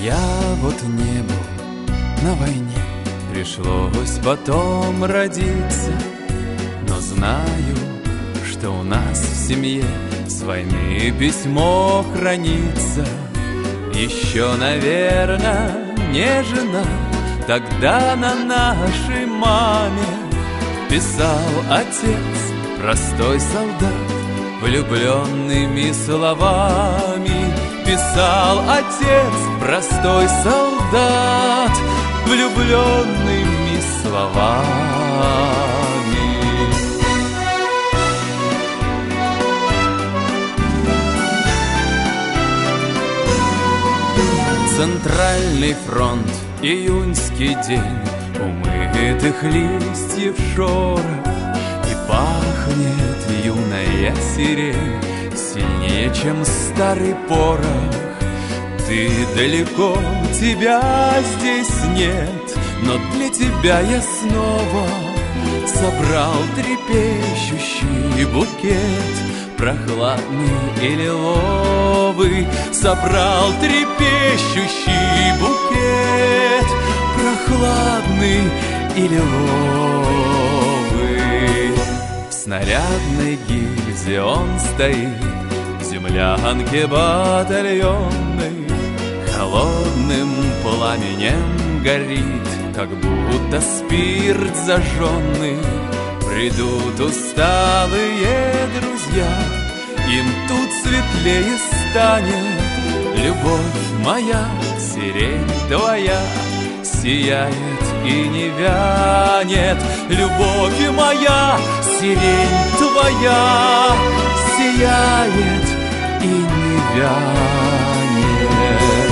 я вот не был на войне, пришлось потом родиться, но знаю, что у нас в семье с войны письмо хранится. Еще, наверное, не жена, тогда на нашей маме писал отец, простой солдат, влюбленными словами. Писал отец, простой солдат, влюбленными словами. Центральный фронт, июньский день, умытых листьев шорох, и пахнет юная сирень сильнее, чем старый порох. Ты далеко, тебя здесь нет, но для тебя я снова собрал трепещущий букет, прохладный и лиловый. Собрал трепещущий букет, прохладный и лиловый. В снарядной гильзе он стоит, в землянке батальонной, холодным пламенем горит, как будто спирт зажженный. Придут усталые друзья, им тут светлее станет. Любовь моя, сирень твоя, сияет и не вянет. Любовь моя, сирень твоя, сияет и не вянет.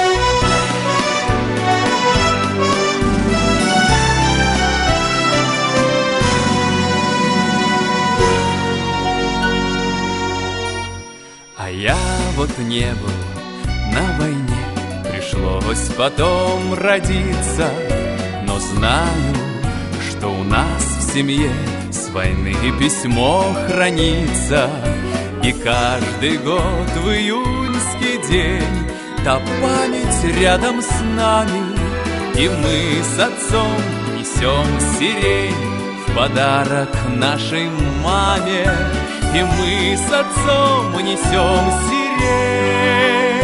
А я вот не был на войне, пришлось потом родиться, но знаю, что у нас в семье с войны письмо хранится. И каждый год в июньский день та память рядом с нами, и мы с отцом несем сирень в подарок нашей маме. И мы с отцом несем сирень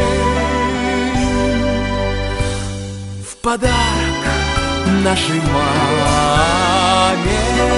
в подарок нашей маме.